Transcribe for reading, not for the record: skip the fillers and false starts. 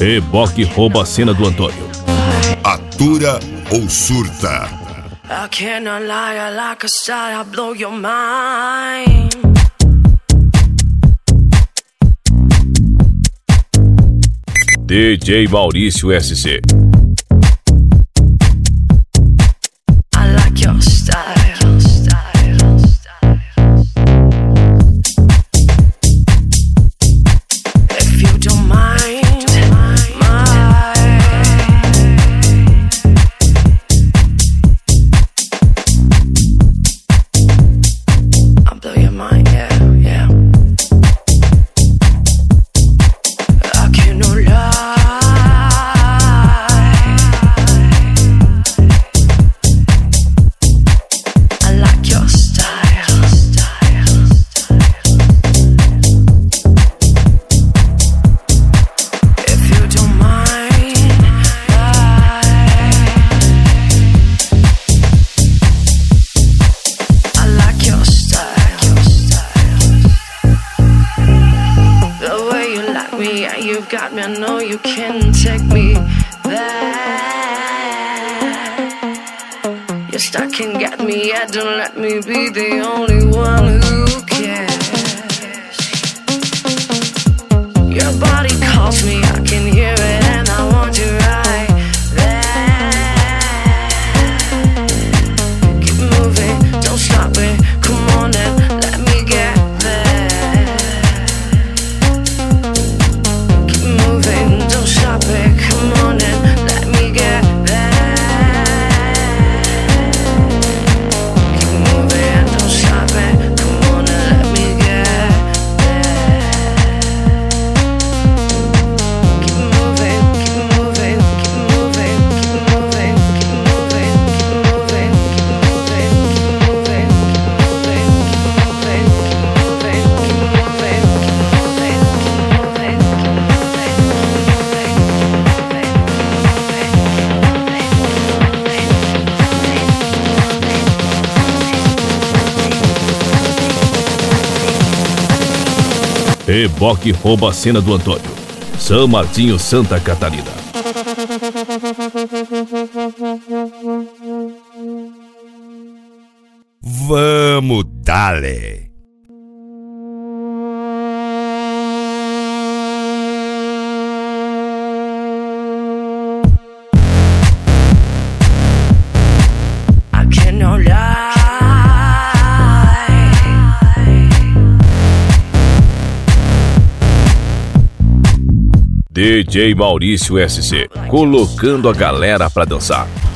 Reboque rouba a cena do Antônio. Atura ou surta? I cannot lie, like a star, I blow your mind. DJ Maurício SC. I like your style. If you don't mind, I'll blow your mind, yeah. I cannot lie. I like your style. If you don't mind, I like your style. The way you like me, yeah, you got me. I know you can take me there. You're stuck and get me, yeah. Don't let me be the only one who cares. Your body calls me, I can hear it, and I want you right there. Keep moving, don't stop it. Come on and let me get there. Keep moving, don't stop it. Come on and let me get there. Keep moving, don't stop it. Come on and let me get there. Keep moving, keep moving, keep moving, keep moving, keep moving, keep moving, keep moving, Reboque rouba a cena do Antônio. São Martinho, Santa Catarina. Vamos dale! I cannot lie. DJ Maurício SC, colocando a galera pra dançar.